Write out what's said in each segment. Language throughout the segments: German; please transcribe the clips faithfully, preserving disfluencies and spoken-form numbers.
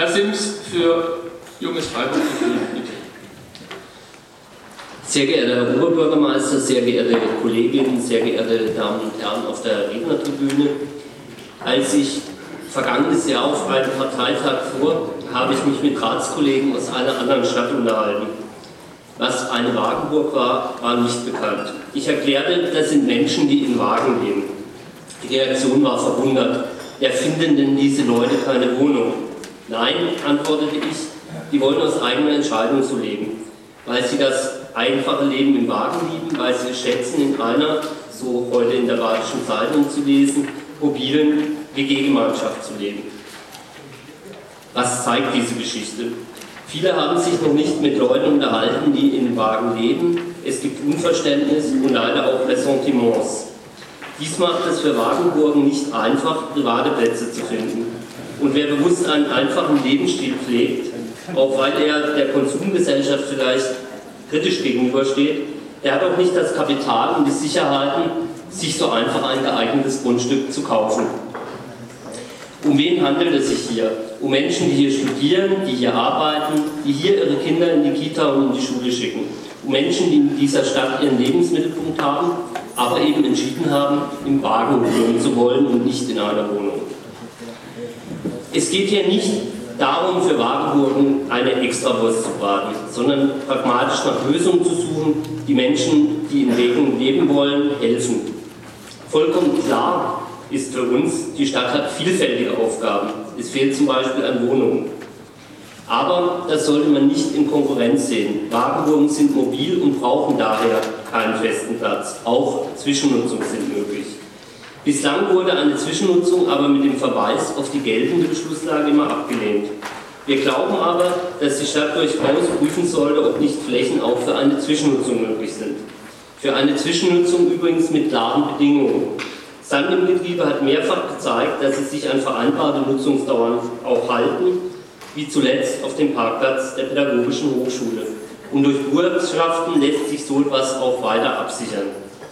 Herr Sims für Junges Freiburg. Sehr geehrter Herr Oberbürgermeister, sehr geehrte Kolleginnen, sehr geehrte Damen und Herren auf der Rednertribüne. Als ich vergangenes Jahr auf einem Parteitag fuhr, habe ich mich mit Ratskollegen aus einer anderen Stadt unterhalten. Was eine Wagenburg war, war nicht bekannt. Ich erklärte, das sind Menschen, die in Wagen leben. Die Reaktion war verwundert. Wer finden denn diese Leute keine Wohnung? Nein, antwortete ich, die wollen aus eigener Entscheidung so leben. Weil sie das einfache Leben im Wagen lieben, weil sie es schätzen, in einer, so heute in der Badischen Zeitung zu lesen, mobilen W G-Gemeinschaft zu leben. Was zeigt diese Geschichte? Viele haben sich noch nicht mit Leuten unterhalten, die in Wagen leben. Es gibt Unverständnis und leider auch Ressentiments. Dies macht es für Wagenburgen nicht einfach, private Plätze zu finden. Und wer bewusst einen einfachen Lebensstil pflegt, auch weil er der Konsumgesellschaft vielleicht kritisch gegenübersteht, der hat auch nicht das Kapital und die Sicherheiten, sich so einfach ein geeignetes Grundstück zu kaufen. Um wen handelt es sich hier? Um Menschen, die hier studieren, die hier arbeiten, die hier ihre Kinder in die Kita und in die Schule schicken. Um Menschen, die in dieser Stadt ihren Lebensmittelpunkt haben, aber eben entschieden haben, im Wagen wohnen zu wollen und nicht in einer Wohnung. Es geht hier nicht darum, für Wagenburgen eine Extrawurst zu braten, sondern pragmatisch nach Lösungen zu suchen, die Menschen, die in Wegen leben wollen, helfen. Vollkommen klar ist für uns, die Stadt hat vielfältige Aufgaben. Es fehlt zum Beispiel an Wohnungen. Aber das sollte man nicht in Konkurrenz sehen. Wagenburgen sind mobil und brauchen daher keinen festen Platz. Auch Zwischennutzungen sind möglich. Bislang wurde eine Zwischennutzung aber mit dem Verweis auf die geltende Beschlusslage immer abgelehnt. Wir glauben aber, dass die Stadt durchaus prüfen sollte, ob nicht Flächen auch für eine Zwischennutzung möglich sind. Für eine Zwischennutzung übrigens mit klaren Bedingungen. Sand im Getriebe hat mehrfach gezeigt, dass sie sich an vereinbarte Nutzungsdauern auch halten, wie zuletzt auf dem Parkplatz der Pädagogischen Hochschule. Und durch Bürgschaften lässt sich so etwas auch weiter absichern.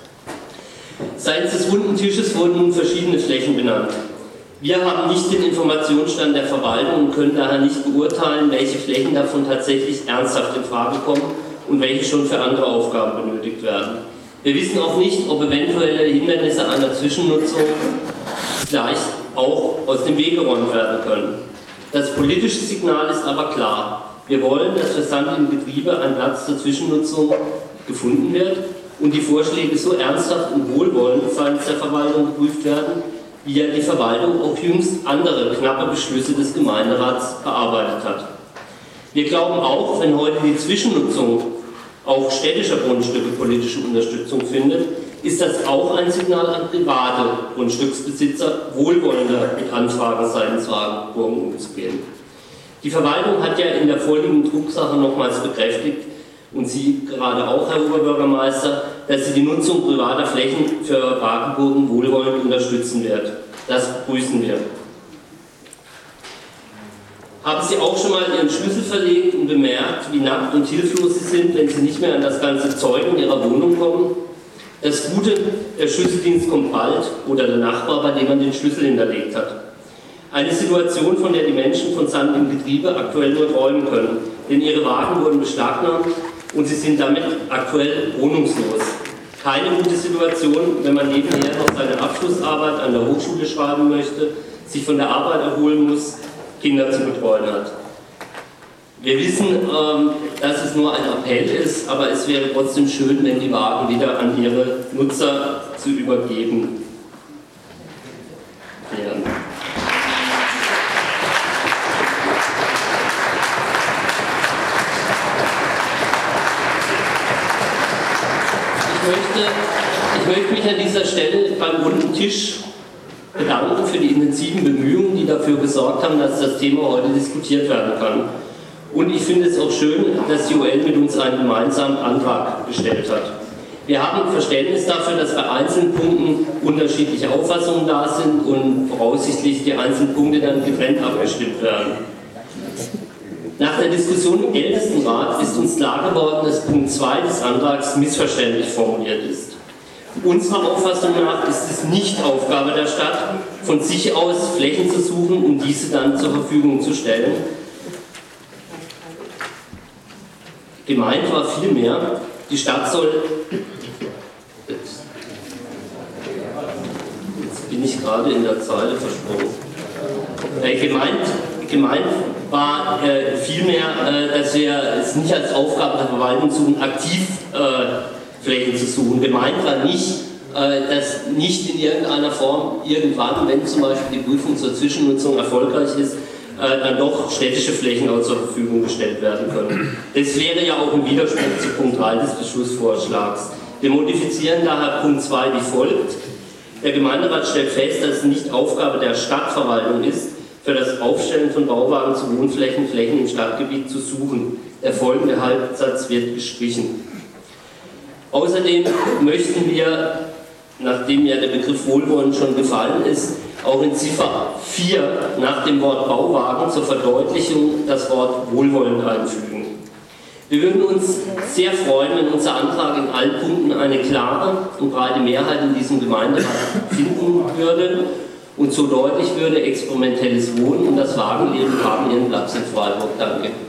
Seitens des runden Tisches wurden nun verschiedene Flächen benannt. Wir haben nicht den Informationsstand der Verwaltung und können daher nicht beurteilen, welche Flächen davon tatsächlich ernsthaft in Frage kommen und welche schon für andere Aufgaben benötigt werden. Wir wissen auch nicht, ob eventuelle Hindernisse einer Zwischennutzung vielleicht auch aus dem Weg geräumt werden können. Das politische Signal ist aber klar. Wir wollen, dass für Sand im Getriebe ein Platz zur Zwischennutzung gefunden wird und die Vorschläge so ernsthaft und wohlwollend seitens der Verwaltung geprüft werden, wie ja die Verwaltung auch jüngst andere knappe Beschlüsse des Gemeinderats bearbeitet hat. Wir glauben auch, wenn heute die Zwischennutzung auch städtischer Grundstücke politische Unterstützung findet, ist das auch ein Signal an private Grundstücksbesitzer, wohlwollender mit Anfragen seitens Wagenburgen umzugehen. Die Verwaltung hat ja in der vorliegenden Drucksache nochmals bekräftigt, und Sie gerade auch, Herr Oberbürgermeister, dass sie die Nutzung privater Flächen für Wagenburgen wohlwollend unterstützen wird. Das begrüßen wir. Haben Sie auch schon mal Ihren Schlüssel verlegt und bemerkt, wie nackt und hilflos Sie sind, wenn Sie nicht mehr an das ganze Zeug in Ihrer Wohnung kommen? Das Gute, der Schlüsseldienst kommt bald oder der Nachbar, bei dem man den Schlüssel hinterlegt hat. Eine Situation, von der die Menschen von Sand im Getriebe aktuell nur träumen können, denn ihre Wagen wurden beschlagnahmt und sie sind damit aktuell wohnungslos. Keine gute Situation, wenn man nebenher noch seine Abschlussarbeit an der Hochschule schreiben möchte, sich von der Arbeit erholen muss, Kinder zu betreuen hat. Wir wissen, ähm, dass es nur ein Appell ist, aber es wäre trotzdem schön, wenn die Wagen wieder an ihre Nutzer zu übergeben wären. Ich möchte, ich möchte mich an dieser Stelle beim runden Tisch bedanken für die intensiven Bemühungen, die dafür gesorgt haben, dass das Thema heute diskutiert werden kann. Und ich finde es auch schön, dass die U L mit uns einen gemeinsamen Antrag gestellt hat. Wir haben Verständnis dafür, dass bei einzelnen Punkten unterschiedliche Auffassungen da sind und voraussichtlich die einzelnen Punkte dann getrennt abgestimmt werden. Nach der Diskussion im Ältestenrat ist uns klar geworden, dass Punkt zwei des Antrags missverständlich formuliert ist. Unserer Auffassung nach ist es nicht Aufgabe der Stadt, von sich aus Flächen zu suchen und diese dann zur Verfügung zu stellen, Gemeint war vielmehr, die Stadt soll, jetzt, jetzt bin ich gerade in der Zeile versprungen, äh, gemeint, gemeint war äh, vielmehr, äh, dass wir es nicht als Aufgabe der Verwaltung suchen, Aktivflächen äh, zu suchen. Gemeint war nicht, äh, dass nicht in irgendeiner Form irgendwann, wenn zum Beispiel die Prüfung zur Zwischennutzung erfolgreich ist, äh, dann doch städtische Flächen auch zur Verfügung gestellt werden können. Das wäre ja auch ein Widerspruch zu Punkt drei des Beschlussvorschlags. Wir modifizieren daher Punkt zwei wie folgt. Der Gemeinderat stellt fest, dass es nicht Aufgabe der Stadtverwaltung ist, für das Aufstellen von Bauwagen zu Wohnflächen, Flächen im Stadtgebiet zu suchen. Der folgende Halbsatz wird gestrichen. Außerdem möchten wir, nachdem ja der Begriff Wohlwollen schon gefallen ist, auch in Ziffer vier nach dem Wort Bauwagen zur Verdeutlichung das Wort Wohlwollend einfügen. Wir würden uns sehr freuen, wenn unser Antrag in allen Punkten eine klare und breite Mehrheit in diesem Gemeinderat finden würde und so deutlich würde, experimentelles Wohnen und das Wagenleben haben ihren Platz in Freiburg. Danke.